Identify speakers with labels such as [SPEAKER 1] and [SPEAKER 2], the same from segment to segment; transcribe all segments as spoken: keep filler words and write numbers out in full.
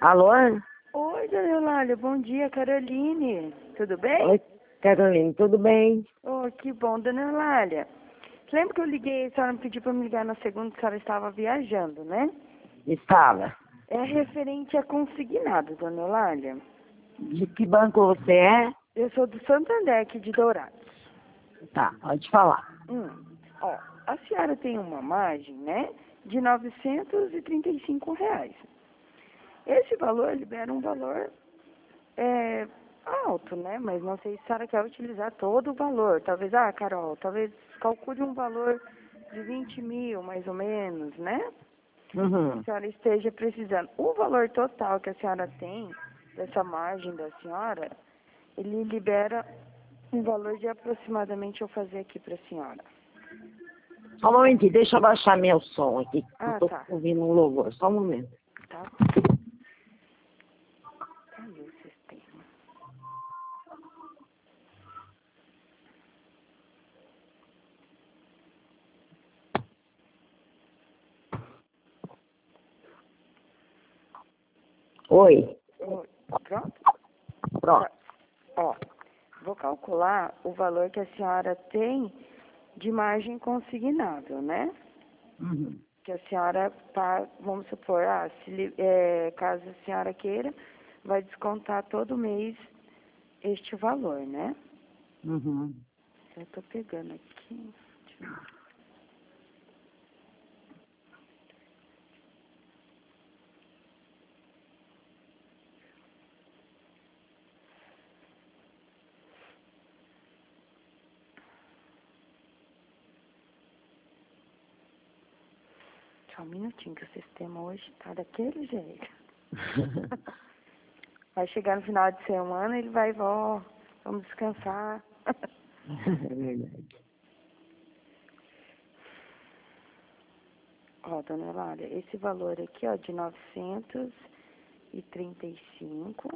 [SPEAKER 1] Alô?
[SPEAKER 2] Oi, dona Eulália, bom dia, Caroline. Tudo bem?
[SPEAKER 1] Oi, Caroline, tudo bem?
[SPEAKER 2] Oh, que bom, dona Eulália. Lembra que eu liguei, a senhora me pediu para me ligar na segunda que a senhora estava viajando, né?
[SPEAKER 1] Estava.
[SPEAKER 2] É referente a consignado, dona Eulália.
[SPEAKER 1] De que banco você é?
[SPEAKER 2] Eu sou do Santander, aqui de Dourados.
[SPEAKER 1] Tá, pode falar.
[SPEAKER 2] Hum, ó, a senhora tem uma margem, né, de novecentos e trinta e cinco reais. Esse valor libera um valor é, alto, né? Mas não sei se a senhora quer utilizar todo o valor. Talvez, ah, Carol, talvez calcule um valor de vinte mil, mais ou menos, né?
[SPEAKER 1] Uhum.
[SPEAKER 2] A senhora esteja precisando. O valor total que a senhora tem, dessa margem da senhora, ele libera um valor de aproximadamente, eu fazer aqui para a senhora.
[SPEAKER 1] Só um momentinho, deixa eu baixar meu som aqui.
[SPEAKER 2] Ah,
[SPEAKER 1] Eu tô
[SPEAKER 2] tá.
[SPEAKER 1] ouvindo um louvor, só um momento.
[SPEAKER 2] Tá. Cadê o sistema?
[SPEAKER 1] Oi,
[SPEAKER 2] Oi, pronto?
[SPEAKER 1] pronto.
[SPEAKER 2] Tá. Ó, vou calcular o valor que a senhora tem de margem consignável, né?
[SPEAKER 1] Uhum.
[SPEAKER 2] Que a senhora, tá, vamos supor, ah, se, li- é, caso a senhora queira, vai descontar todo mês este valor, né?
[SPEAKER 1] Uhum.
[SPEAKER 2] Eu tô pegando aqui. Deixa eu ver. Só um minutinho que o sistema hoje tá daquele jeito. Vai chegar no final de semana, ele vai, ó, vamos descansar.
[SPEAKER 1] É verdade.
[SPEAKER 2] Ó, dona Eulália, esse valor aqui, ó, de novecentos e trinta e cinco,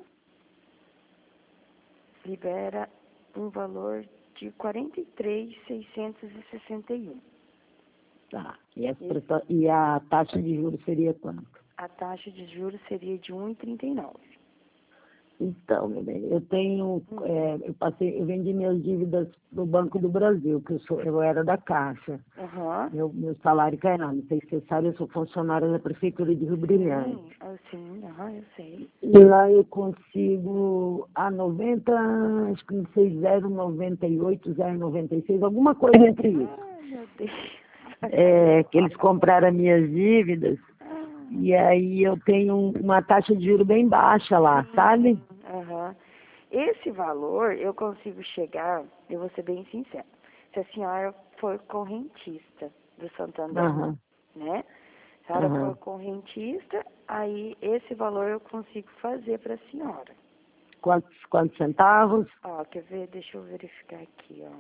[SPEAKER 2] libera um valor de quarenta e três mil seiscentos e sessenta e um.
[SPEAKER 1] Tá. E, as
[SPEAKER 2] Esse,
[SPEAKER 1] presta- e a taxa de juros seria quanto?
[SPEAKER 2] a taxa de juros seria de um vírgula trinta e nove.
[SPEAKER 1] Então, meu bem, eu tenho,
[SPEAKER 2] Hum.
[SPEAKER 1] é, eu passei, eu vendi minhas dívidas do Banco do Brasil, que eu sou, eu era da Caixa.
[SPEAKER 2] Aham.
[SPEAKER 1] Meu, meu salário cai lá, não sei se você sabe, eu sou funcionária da Prefeitura de Rio Brilhante.
[SPEAKER 2] Sim, ah, sim, aham, eu sei.
[SPEAKER 1] E lá eu consigo a noventa, acho que não sei, zero vírgula noventa e oito, zero vírgula noventa e seis, alguma coisa entre isso.
[SPEAKER 2] Ai, meu Deus.
[SPEAKER 1] É, que eles compraram as minhas dívidas,
[SPEAKER 2] Ah,
[SPEAKER 1] e aí eu tenho um- uma taxa de juros bem baixa lá, sabe?
[SPEAKER 2] aham. Esse valor eu consigo chegar, eu vou ser bem sincera, se a senhora for correntista do Santander,
[SPEAKER 1] Aham,
[SPEAKER 2] né? Se a senhora for
[SPEAKER 1] aham.
[SPEAKER 2] correntista, aí esse valor eu consigo fazer para a senhora.
[SPEAKER 1] Quantos, quantos centavos?
[SPEAKER 2] Ó, quer ver? Deixa eu verificar aqui, ó.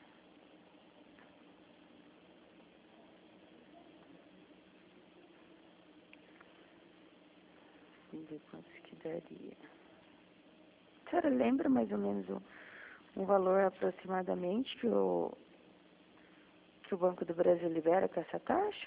[SPEAKER 2] Vamos ver quanto que daria. A senhora lembra mais ou menos um, um valor aproximadamente que o, que o Banco do Brasil libera com essa taxa?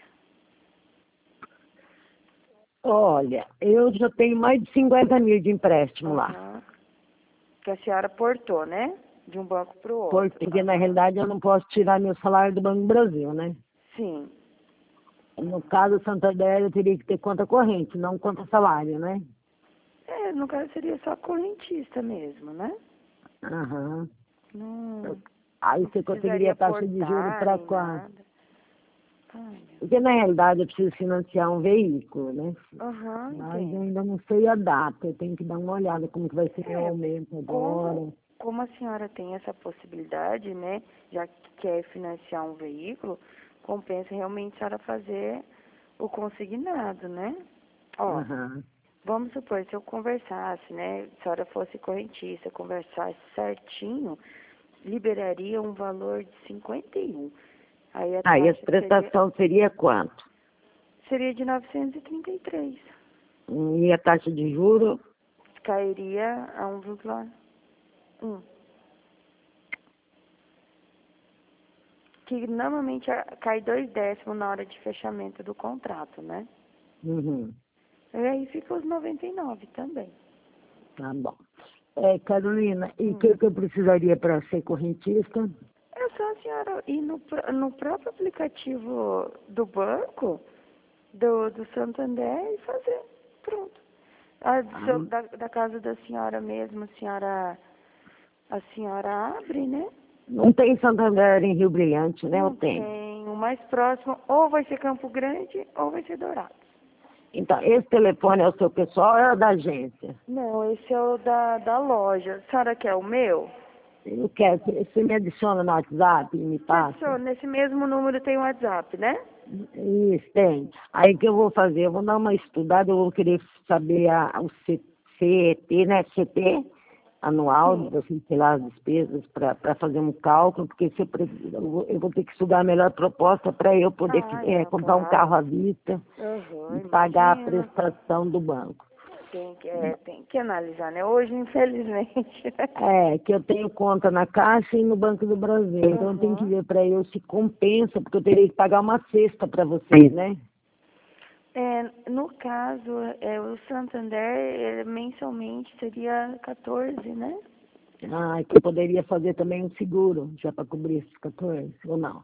[SPEAKER 1] Olha, eu já tenho mais de cinquenta mil de empréstimo lá.
[SPEAKER 2] Aham. Que a senhora portou, né? De um banco para o outro.
[SPEAKER 1] Porque na
[SPEAKER 2] Aham.
[SPEAKER 1] realidade eu não posso tirar meu salário do Banco do Brasil, né?
[SPEAKER 2] Sim.
[SPEAKER 1] No caso, Santander eu teria que ter conta corrente, não conta salário, né?
[SPEAKER 2] É, no caso seria só correntista mesmo, né?
[SPEAKER 1] Aham.
[SPEAKER 2] Não,
[SPEAKER 1] Aí
[SPEAKER 2] não
[SPEAKER 1] você conseguiria
[SPEAKER 2] precisaria
[SPEAKER 1] taxa de juros
[SPEAKER 2] portar
[SPEAKER 1] para
[SPEAKER 2] nem
[SPEAKER 1] quanto?
[SPEAKER 2] nada. Ai, meu
[SPEAKER 1] Porque na realidade eu preciso financiar um veículo, né?
[SPEAKER 2] Deus. Aham,
[SPEAKER 1] Mas eu
[SPEAKER 2] entendo.
[SPEAKER 1] ainda não sei a data, eu tenho que dar uma olhada como que vai ser meu
[SPEAKER 2] É,
[SPEAKER 1] aumento
[SPEAKER 2] como,
[SPEAKER 1] agora.
[SPEAKER 2] como a senhora tem essa possibilidade, né? Já que quer financiar um veículo, compensa realmente a senhora fazer o consignado, né? Ó,
[SPEAKER 1] Aham.
[SPEAKER 2] vamos supor, se eu conversasse, né? Se a senhora fosse correntista, conversasse certinho, liberaria um valor de cinquenta e um. Aí a
[SPEAKER 1] Aí a
[SPEAKER 2] taxa seria,
[SPEAKER 1] prestação seria quanto?
[SPEAKER 2] seria de novecentos e trinta e três.
[SPEAKER 1] E a taxa de juros?
[SPEAKER 2] Cairia a um vírgula um. Que normalmente a- cai dois décimos na hora de fechamento do contrato, né?
[SPEAKER 1] Uhum.
[SPEAKER 2] E aí fica os noventa e nove também.
[SPEAKER 1] Tá bom. É, Carolina, e o
[SPEAKER 2] Hum.
[SPEAKER 1] que, que eu precisaria para ser correntista?
[SPEAKER 2] É só a senhora ir no, pró- no próprio aplicativo do banco, do, do Santander, e fazer. Pronto. A do
[SPEAKER 1] Ah,
[SPEAKER 2] seu- da, da casa da senhora mesmo, a senhora, a senhora abre, né?
[SPEAKER 1] não tem Santander em Rio Brilhante, né? Eu
[SPEAKER 2] Não
[SPEAKER 1] tenho.
[SPEAKER 2] tem. O mais próximo ou vai ser Campo Grande ou vai ser Dourados.
[SPEAKER 1] Então, esse telefone é o seu pessoal ou é o da agência?
[SPEAKER 2] Não, esse é o da, da loja. A senhora quer o meu?
[SPEAKER 1] Eu quero, você me adiciona no WhatsApp e me passa?
[SPEAKER 2] Pessoal, nesse mesmo número tem o WhatsApp, né?
[SPEAKER 1] Isso, tem. Aí o que eu vou fazer? Eu vou dar uma estudada, eu vou querer saber a, o C- CET, né? C T anual,
[SPEAKER 2] Sim.
[SPEAKER 1] assim, sei lá, as despesas para fazer um cálculo, porque se eu, pre- eu vou eu vou ter que estudar a melhor proposta para eu poder
[SPEAKER 2] Ah,
[SPEAKER 1] eh,
[SPEAKER 2] não,
[SPEAKER 1] comprar um
[SPEAKER 2] claro.
[SPEAKER 1] carro à vista
[SPEAKER 2] Uhum,
[SPEAKER 1] e pagar a
[SPEAKER 2] imagina.
[SPEAKER 1] prestação do banco.
[SPEAKER 2] Tem que, é, tem que analisar, né? Hoje, infelizmente.
[SPEAKER 1] É, que eu tenho conta na Caixa e no Banco do Brasil. Então eu tenho que
[SPEAKER 2] Uhum.
[SPEAKER 1] ver para eu se compensa, porque eu teria que pagar uma cesta para vocês, né?
[SPEAKER 2] É, no caso, é, o Santander, é, mensalmente seria quatorze, né?
[SPEAKER 1] Ah, que eu poderia fazer também um seguro, já para cobrir esses quatorze, ou não?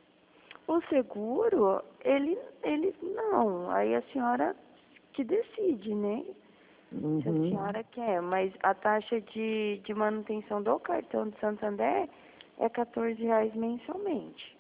[SPEAKER 2] O seguro, ele, ele não. Aí a senhora que decide, né? Se a
[SPEAKER 1] Uhum.
[SPEAKER 2] senhora quer. Mas a taxa de, de manutenção do cartão de Santander é quatorze reais mensalmente.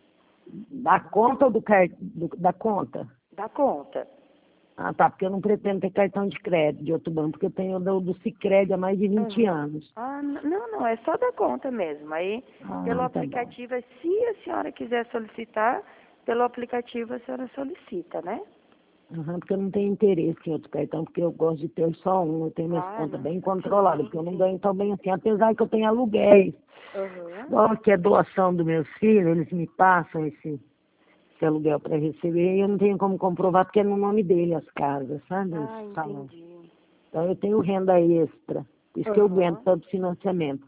[SPEAKER 1] Da conta ou do, car... do da conta?
[SPEAKER 2] Da conta.
[SPEAKER 1] Ah, tá, porque eu não pretendo ter cartão de crédito de outro banco, porque eu tenho do, do Sicredi há mais de vinte
[SPEAKER 2] Uhum.
[SPEAKER 1] anos.
[SPEAKER 2] Ah, n- não, não, é só da conta mesmo. Aí, pelo
[SPEAKER 1] Ah, tá bom.
[SPEAKER 2] aplicativo, é se a senhora quiser solicitar, pelo aplicativo a senhora solicita, né?
[SPEAKER 1] Uhum, porque eu não tenho interesse em outro cartão, porque eu gosto de ter só um, eu tenho minhas
[SPEAKER 2] Ah,
[SPEAKER 1] contas
[SPEAKER 2] não.
[SPEAKER 1] bem controladas,
[SPEAKER 2] Sim,
[SPEAKER 1] porque eu não
[SPEAKER 2] sim.
[SPEAKER 1] ganho tão bem assim, apesar que eu tenho aluguéis.
[SPEAKER 2] Uhum.
[SPEAKER 1] Igual que é doação dos meus filhos, eles me passam esse, esse aluguel para receber, e eu não tenho como comprovar, porque é no nome dele as casas, sabe?
[SPEAKER 2] Ah,
[SPEAKER 1] Os salões.
[SPEAKER 2] entendi.
[SPEAKER 1] Então eu tenho renda extra, por isso que eu aguento
[SPEAKER 2] Uhum.
[SPEAKER 1] tanto financiamento.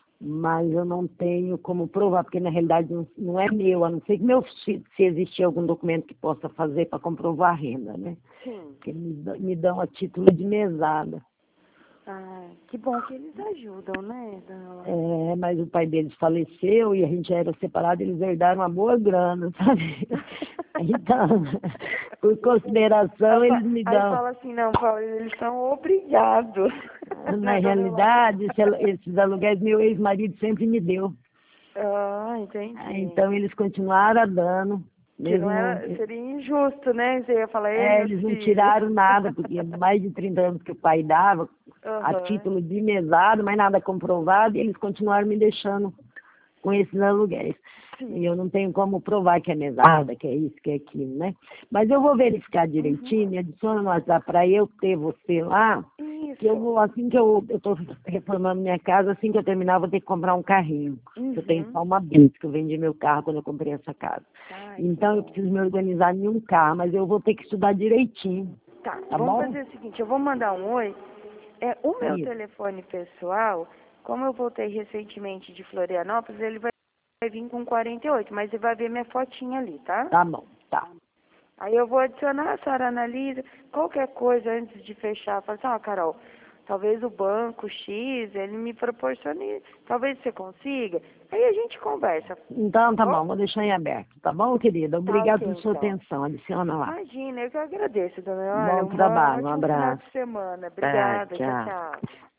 [SPEAKER 1] Mas eu não tenho como provar, porque na realidade não, não é meu, a não ser que meu filho, se existir algum documento que possa fazer para comprovar a renda, né?
[SPEAKER 2] Sim.
[SPEAKER 1] Que me, dão- me dão a título de mesada.
[SPEAKER 2] Ah, que bom que eles ajudam, né, dona Laura?
[SPEAKER 1] É, mas o pai deles faleceu e a gente já era separado, eles herdaram uma boa grana, sabe? Então, por consideração,
[SPEAKER 2] Ela fa-
[SPEAKER 1] eles me
[SPEAKER 2] Aí
[SPEAKER 1] dão.
[SPEAKER 2] fala assim, não, Paulo, eles são obrigados.
[SPEAKER 1] Na
[SPEAKER 2] Né, dona Laura?
[SPEAKER 1] realidade, esse alu- esses aluguéis meu ex-marido sempre me deu.
[SPEAKER 2] Ah,
[SPEAKER 1] Ah,
[SPEAKER 2] entendi.
[SPEAKER 1] então eles continuaram dando,
[SPEAKER 2] Que não
[SPEAKER 1] mesmo não.
[SPEAKER 2] era, seria injusto, né? Você ia falar, ei,
[SPEAKER 1] É,
[SPEAKER 2] meus
[SPEAKER 1] eles não
[SPEAKER 2] filhos.
[SPEAKER 1] tiraram nada, porque mais de trinta anos que o pai dava, a
[SPEAKER 2] Aham.
[SPEAKER 1] título de mesada, mas nada comprovado, e eles continuaram me deixando com esses aluguéis. E eu
[SPEAKER 2] Sim.
[SPEAKER 1] não tenho como provar que é mesada, que é isso, que é aquilo, né? Mas eu vou verificar
[SPEAKER 2] Uhum.
[SPEAKER 1] direitinho, me adiciona no WhatsApp para eu ter você lá, que eu
[SPEAKER 2] Isso.
[SPEAKER 1] vou, assim que eu estou reformando minha casa, assim que eu terminar, eu vou ter que comprar um carrinho. Eu tenho
[SPEAKER 2] Uhum.
[SPEAKER 1] só uma Blitz, que eu vendi meu carro quando eu comprei essa casa.
[SPEAKER 2] Ai, que
[SPEAKER 1] Então eu
[SPEAKER 2] bom.
[SPEAKER 1] preciso me organizar em um carro, mas eu vou ter que estudar direitinho,
[SPEAKER 2] Tá,
[SPEAKER 1] tá
[SPEAKER 2] vamos
[SPEAKER 1] bom?
[SPEAKER 2] fazer o seguinte, eu vou mandar um oi. É, o meu
[SPEAKER 1] Isso.
[SPEAKER 2] telefone pessoal, como eu voltei recentemente de Florianópolis, ele vai vai vir com quarenta e oito, mas ele vai ver minha fotinha ali, tá?
[SPEAKER 1] Tá bom, tá.
[SPEAKER 2] Aí eu vou adicionar, a senhora analisa, qualquer coisa antes de fechar, fala assim, ó, Carol, talvez o banco X, ele me proporcione, talvez você consiga. Aí a gente conversa,
[SPEAKER 1] Então
[SPEAKER 2] tá
[SPEAKER 1] tá
[SPEAKER 2] bom?
[SPEAKER 1] bom, vou deixar em aberto, tá bom, querida?
[SPEAKER 2] Tá
[SPEAKER 1] Obrigada
[SPEAKER 2] ok,
[SPEAKER 1] pela sua
[SPEAKER 2] então.
[SPEAKER 1] atenção, adiciona lá.
[SPEAKER 2] Imagina, eu que agradeço, dona Olha,
[SPEAKER 1] Bom
[SPEAKER 2] uma, um
[SPEAKER 1] trabalho, um
[SPEAKER 2] ótimo final
[SPEAKER 1] abraço.
[SPEAKER 2] de semana.
[SPEAKER 1] Tá,
[SPEAKER 2] Obrigada, tchau,
[SPEAKER 1] tchau.
[SPEAKER 2] tchau.